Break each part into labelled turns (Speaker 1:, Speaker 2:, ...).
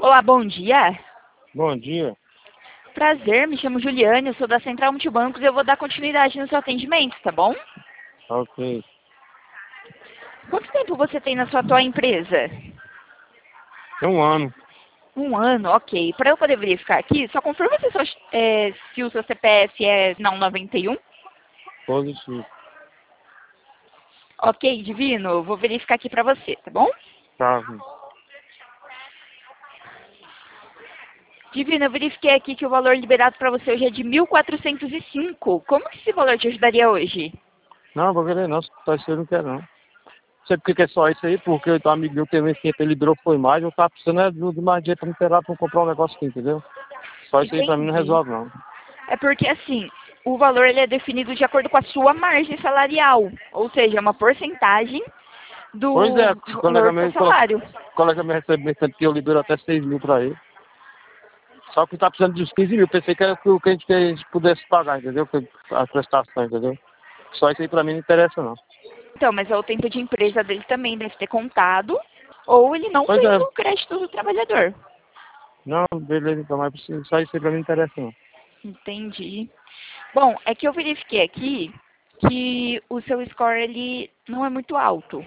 Speaker 1: Olá, bom dia.
Speaker 2: Bom dia.
Speaker 1: Prazer, me chamo Juliane, eu sou da Central Multibancos e eu vou dar continuidade no seu atendimento, tá bom?
Speaker 2: Ok.
Speaker 1: Quanto tempo você tem na sua atual empresa?
Speaker 2: Tem um ano.
Speaker 1: Um ano, ok. Para eu poder verificar aqui, só confirma se o seu CPF é não 91.
Speaker 2: Positivo.
Speaker 1: Ok, Divino, vou verificar aqui para você, tá bom?
Speaker 2: Tá.
Speaker 1: Divino, eu verifiquei aqui que o valor liberado para você hoje é de 1.405. Como que esse valor te ajudaria hoje?
Speaker 2: Não, vou querer não. Só isso eu não quero não. Não sei porque que é só isso aí, porque o amigo meu teve esse tempo, ele liberou foi mais, eu tava precisando de mais dinheiro pra me pegar pra comprar um negócio aqui, entendeu? Só isso aí pra mim não
Speaker 1: Entendi.
Speaker 2: resolve não.
Speaker 1: É porque, assim, o valor ele é definido de acordo com a sua margem salarial, ou seja, é uma porcentagem
Speaker 2: Pois
Speaker 1: do
Speaker 2: é, o
Speaker 1: valor do seu salário.
Speaker 2: colega me recebe tanto que eu libero até 6 mil pra ele. Só que tá precisando de uns 15 mil. Pensei que era o que a gente pudesse pagar, entendeu? A prestação, entendeu? Só isso aí pra mim não interessa não.
Speaker 1: Então, mas o tempo de empresa dele também deve ter contado, ou ele não
Speaker 2: Pois
Speaker 1: fez
Speaker 2: é.
Speaker 1: o crédito do trabalhador.
Speaker 2: Não, beleza, então, mas só isso aí pra mim não interessa não.
Speaker 1: Entendi. Bom, é que eu verifiquei aqui que o seu score ele não é muito alto.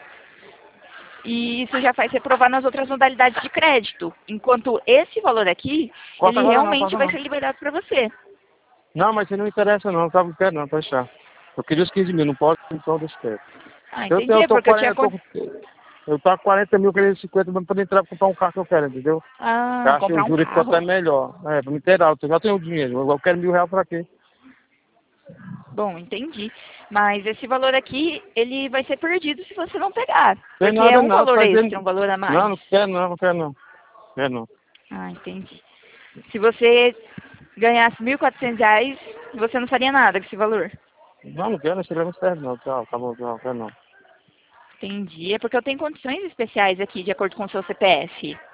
Speaker 1: E isso já faz reprovar nas outras modalidades de crédito. Enquanto esse valor aqui,
Speaker 2: Corta
Speaker 1: ele
Speaker 2: agora não,
Speaker 1: realmente
Speaker 2: corta
Speaker 1: vai
Speaker 2: não.
Speaker 1: ser liberado para você.
Speaker 2: Não, mas isso não interessa não, não quero não, pode deixar. Eu queria os 15 mil, não pode, então deixa quieto.
Speaker 1: Ah,
Speaker 2: Eu,
Speaker 1: entendi.
Speaker 2: eu
Speaker 1: É
Speaker 2: tô
Speaker 1: porque eu
Speaker 2: 40,
Speaker 1: tinha...
Speaker 2: eu tô a 40 mil, querendo 50 mil pra poder entrar pra comprar um carro que eu quero, entendeu? Eu
Speaker 1: Ah,
Speaker 2: acho que
Speaker 1: comprar
Speaker 2: o
Speaker 1: um
Speaker 2: juro ficou até
Speaker 1: carro.
Speaker 2: melhor. É, pra me inteirar, eu já tenho o dinheiro, eu quero R$ 1.000 pra quê?
Speaker 1: Bom, entendi. Mas esse valor aqui, ele vai ser perdido se você não pegar.
Speaker 2: Tem
Speaker 1: Porque é
Speaker 2: nada
Speaker 1: um
Speaker 2: não,
Speaker 1: valor
Speaker 2: tá
Speaker 1: extra,
Speaker 2: dizendo.
Speaker 1: um valor a
Speaker 2: Não,
Speaker 1: mais.
Speaker 2: não quero não, não quero não. Quero não.
Speaker 1: Ah, entendi. Se você ganhasse R$ 1.400, você não faria nada com esse valor.
Speaker 2: Não, não quero, esse não serve não, tchau, tá bom, tchau, quero não.
Speaker 1: Entendi. É porque eu tenho condições especiais aqui, de acordo com o seu CPF.